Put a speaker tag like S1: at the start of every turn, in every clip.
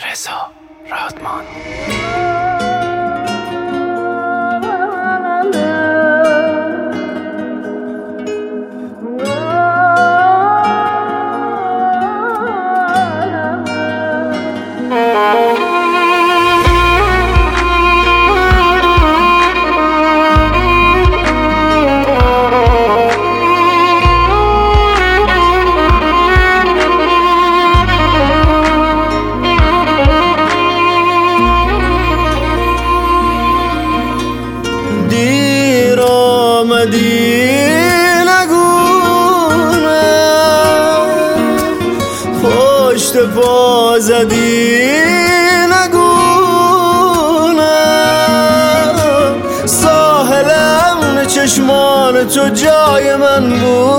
S1: رضا رادمان.
S2: دیر آمدی نگونه، پشت پا زدی نگونه، ساحلم چشمان تو جای من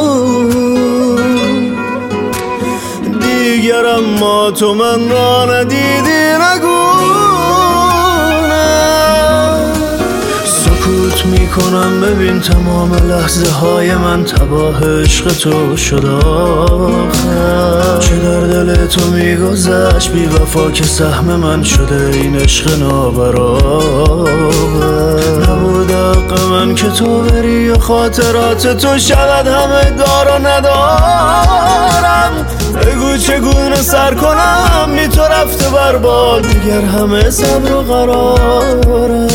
S2: بود، دیگر اما تو من را ندیدی نگونه. سکوت میکنم ببین تمام لحظه های من تباه عشق تو شد آخر، چه در دل تو میگذشت بی وفا که سهم من شده این عشق نابرابر. نبود حق من که تو بری و خاطرات تو شود همه دار و ندارم. بگو چگونه سر کنم بی تو رفته برباد، دیگر همه صبر و قراره.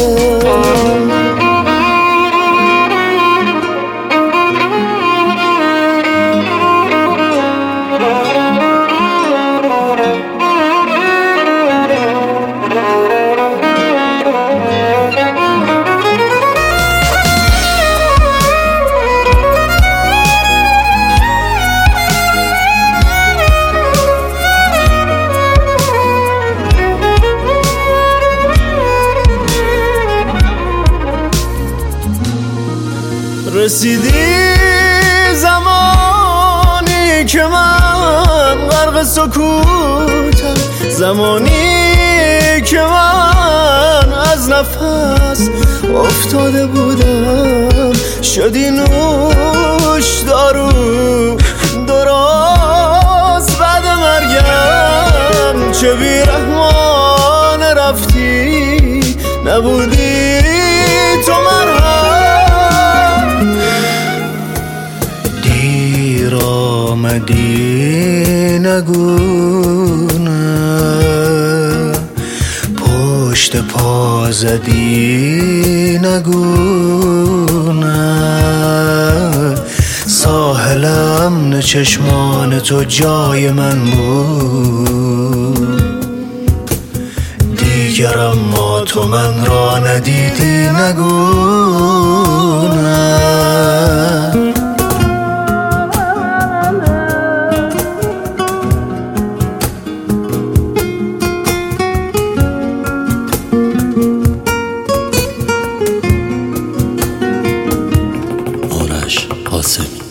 S2: رسیدی زمانی که من غرق سکوتم، زمانی که من از نفس افتاده بودم، شدی نوش دارو درست بعد مرگم. چه بیرحمانه رفتی نبودی تو مرهم. دیر آمدی نگونه، پشت پا زدی نگونه، ساحلم نه چشمان تو جای من بود، دیگر اما تو من را ندیدی نگونه.
S1: آرش قاسمی.